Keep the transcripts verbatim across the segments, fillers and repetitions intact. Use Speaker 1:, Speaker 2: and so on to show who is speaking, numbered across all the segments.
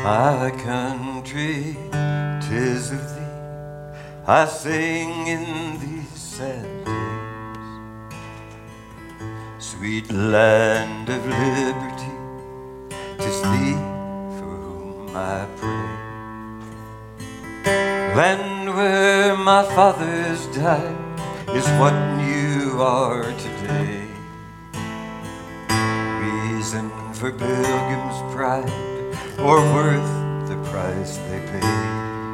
Speaker 1: My country, 'tis of thee I sing in these sad days. Sweet land of liberty, 'tis thee for whom I pray. Land where my fathers died is what you are today. Reason for pilgrims' pride, or worth the price they paid.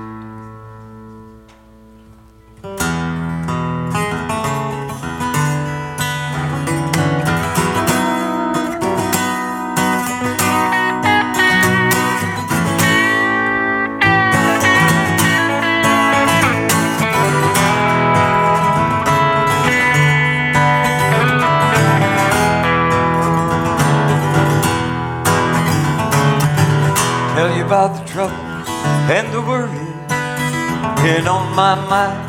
Speaker 1: Tell you about the troubles and the worries been on my mind,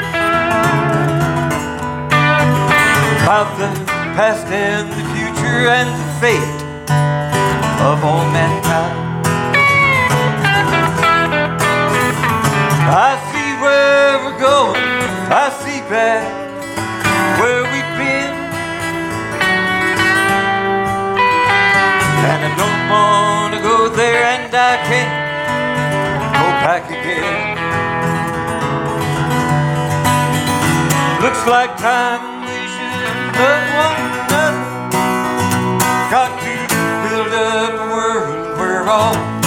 Speaker 1: about the past and the future and the fate of all mankind. I see where we're going, I see back where we've been, and I don't want to go there, and I can't go back again. Looks like time we should love one another. Got to build up a world where all